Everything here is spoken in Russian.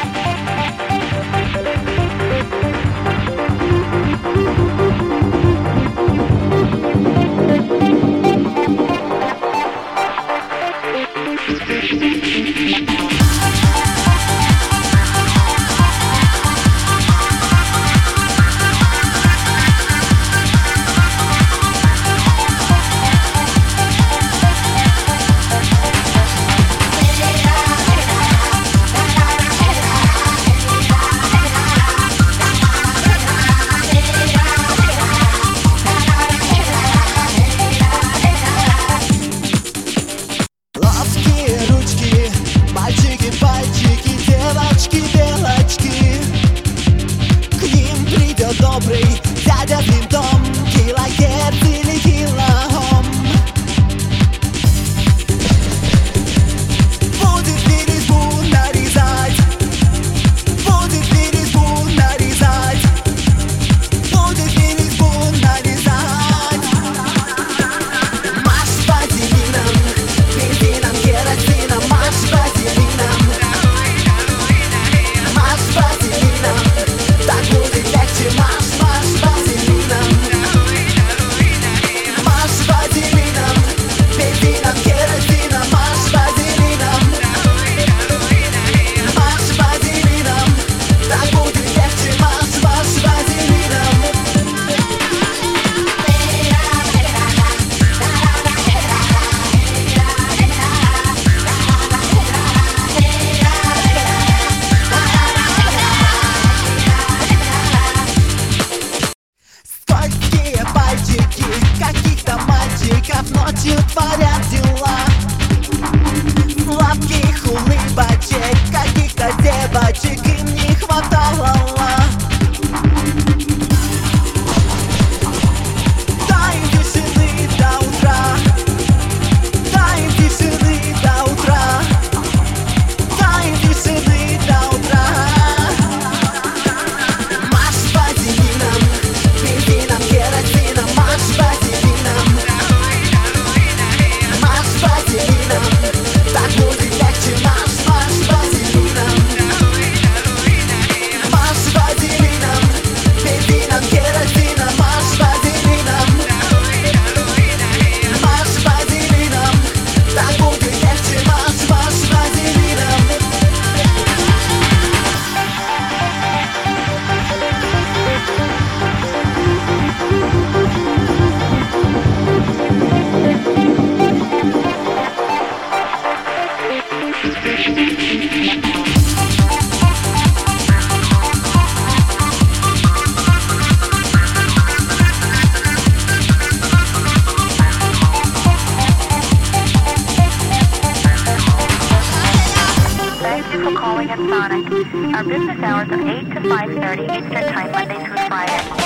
Добрый дядя винтом, килогерц или килоом. Будет ли резьбу нарезать? Будет ли резьбу нарезать? Будет ли резьбу нарезать? Марш вазелином, бензином, керосином. Марш вазелином, марш вазелином. Так будет легче. Каких-то мальчиков ночью творят дела. Сладких улыбочек каких-то девочек им не хватало. Дай им тишины до утра, дай им тишины до утра, дай им тишины до утра. Марш вазелином, бензином, керосином. Марш вазелином, марш вазелином. Так будет легче. Марш, марш вазелином, марш вазелином, бензином, керосином. Марш вазелином, марш вазелином. Так будет легче. Марш, марш вазелином. Thank you for calling Sonic. Our business hours are 8 to 5:30 Eastern Time, Monday through Friday.